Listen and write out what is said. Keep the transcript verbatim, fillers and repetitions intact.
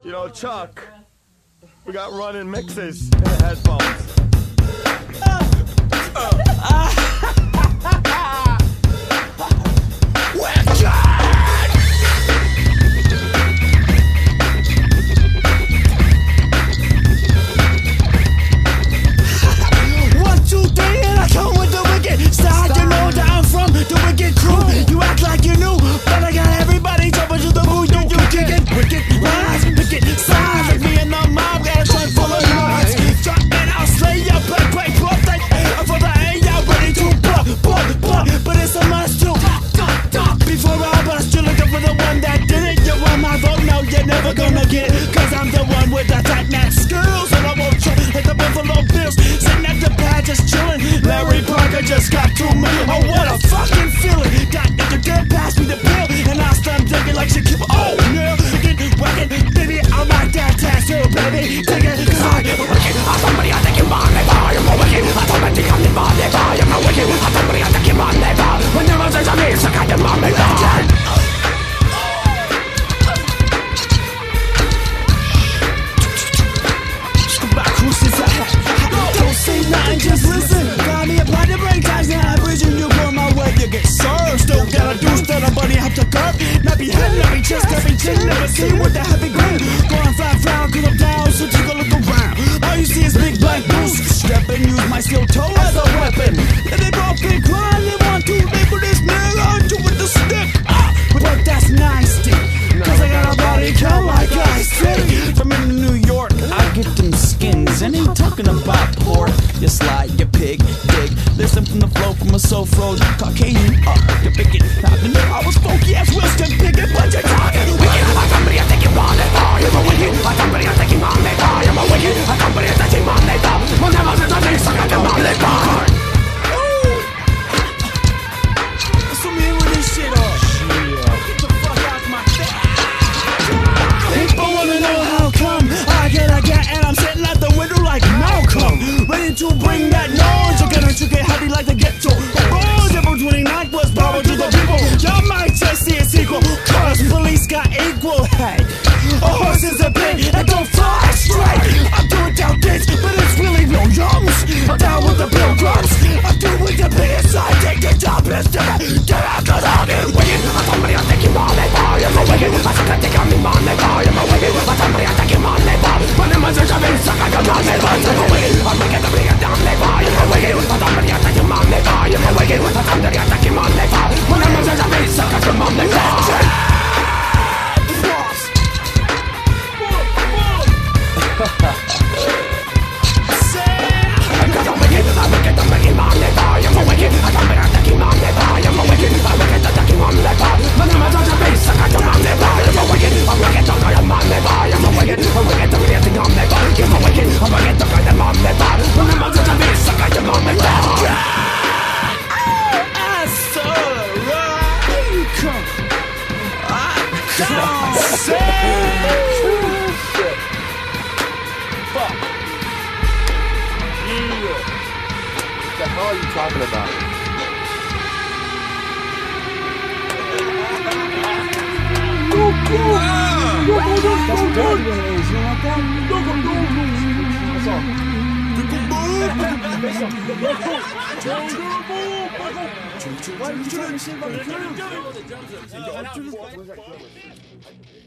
You know, Chuck, we got running mixes in the headphones. One, two, three, and I come with the wicked style. You know that I'm from the wicked crew. You act like you knew, but I got everybody jumping to the boo. You, you kick it, wicked rhymes, wicked sides. Like me and the mob got a trunk full of lines. Drop and I'll slay ya, play, play, play, play. I'm for the A, y'all ready to blow, blow, blow. But it's a must too. Before I bust, you're looking for the one that did it. You want my vote? No, you're never gonna get it. Cause I'm the one with the tight match skills. And I won't trip like the Buffalo Bills. Sitting at the pad just chilling. Larry Parker just got two million. Oh, what a fucking feeling. That nigga did pass me the pill. And I start thinking like she keep. Oh, no, get whacking. Baby, I'm like that tattoo, baby. Take it, cause I am wicked. I'm somebody I think you're my neighbor. I'm a wicked. I told me to come in my neighbor. I'm a wicked. I told me I think you're my neighbor. When there was a me, so I can my neighbor. Don't say nothing, just listen. Got me a part to break ties, now I'm bridging you go my way, you get served. Still gotta do stuff, a buddy have to curb. Not be head, not be chest, not be chin. Never see you with the heavy grin. Going flat, frown, cause I'm down, so take a look around. All you see is big black boots. Step and use my steel toe as a weapon. And they both can cry, they want to label this nigga. Do with the stick, ah, but that's nasty. Cause I got a body count like I say. From in New York, I get them skins. And ain't talking about pork. You slide, you pig, dig. Listen from the flow from a soul froze Caucasian up, you pick it. I knew I was funky as Winston Pickett, but you're talking wicked. I somebody I think you want it. Oh, you're a wicked. I somebody I think you want it. Oh, you're a wicked. I somebody I think you want it. Well, never since I think so I can want it. So me with this shit off. Get the fuck out my face. People wanna know how come I get, I get, and I'm sitting at the window like Malcolm, ready to bring that noise. You're gonna trick it happy like the ghetto. Oh, April twenty-ninth was power to the people. Y'all might just see a sequel, cause police got equal. Hey, a horse is a pig and don't fly straight. I'm doing down kids, but it's really no yums. I'm down with the pilgrims. I'm doing with the biggest side. Take the job, mister. Get out, cause I'll get wicked. I'm somebody I think you want it. Oh, you're a wicked. I think I think I'm in my neighbor. I'm a wicked. I'm somebody I think you want it. When the monsters are being stuck, I come on neighbor. I'm a wicked. I'm wicked. I'm bringing down neighbor. I'm a wicked. I'm somebody I think you want it. I'm a wicked. I'm somebody I think you want it. When the monsters are being stuck, I come on neighbor. What the hell are you talking about? That's all.